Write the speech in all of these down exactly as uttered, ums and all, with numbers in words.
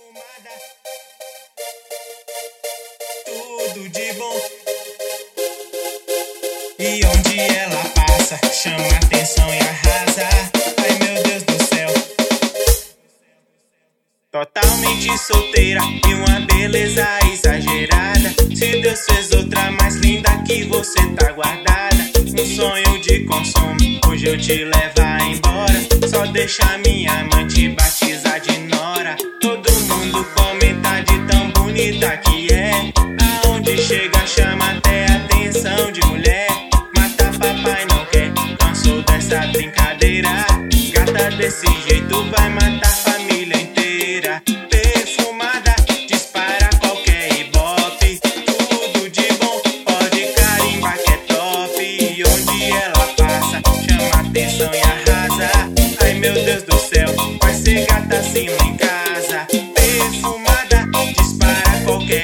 perfumada, tudo de bom. E onde ela passa, chama atenção e arrasa. Ai meu Deus do céu, totalmente solteira e uma beleza exagerada. Se Deus fez outra mais linda que você tá guardada. Um sonho de consumo, hoje eu te levar embora. Só deixa minha amante batizar de nora. Todo mundo comenta de tão bonita que é. Aonde chega chama até atenção de mulher. Mata papai não quer, cansou dessa brincadeira. Gata desse jeito vai matar a família inteira. Perfumada, dispara qualquer ibope. Tudo de bom, pode carimbar que é top. E onde ela passa, chama atenção e arrasa. Ai meu Deus do céu, vai ser gata assim lá em casa. Perfumada, dispara qualquer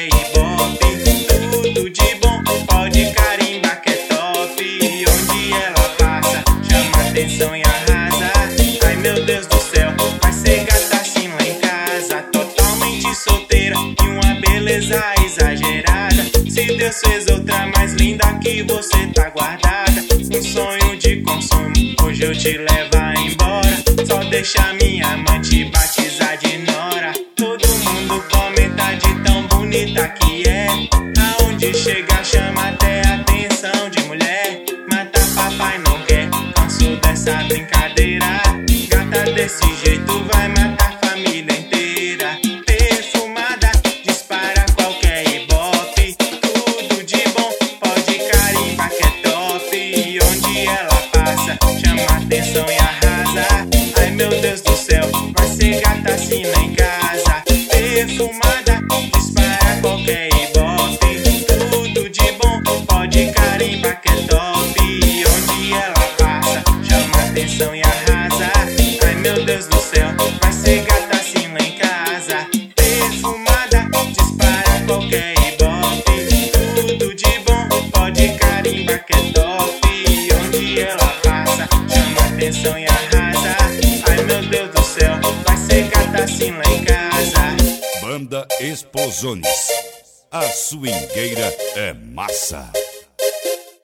ibope. Tudo de bom, pode carimbar que é top. E onde ela passa, chama atenção e arrasa. Ai meu Deus do céu, vai ser gata assim lá em casa. Totalmente solteira e uma beleza exagerada. Se Deus fez outra mais linda que você tá guardada. Um sonho de consumo, hoje eu te levar embora. Só deixa minha amante batizar de nora. Todo mundo comenta de tão bonita que é. Aonde chega chama até atenção de mulher. Mata papai não quer, cansou dessa brincadeira. Gata desse jeito vai matar a família inteira. Perfumada, dispara qualquer ibope. Tudo de bom, pode carimbar que é top. E onde ela passa, chama atenção e arrasa. Ai meu Deus do céu, vai ser gata assim lá em casa. Perfumada, dispara qualquer ibope. Tudo de bom, pode carimbar que é top. E onde ela passa, chama atenção e arrasa. Ai meu Deus do céu, vai ser gata assim lá em casa. Perfumada, dispara qualquer ibope. Tudo de bom, pode carimbar que é top. E onde ela passa, chama atenção e arrasa. Ai meu Deus do céu, vai ser gata assim lá em casa. Banda Explosiones, a swingueira é massa.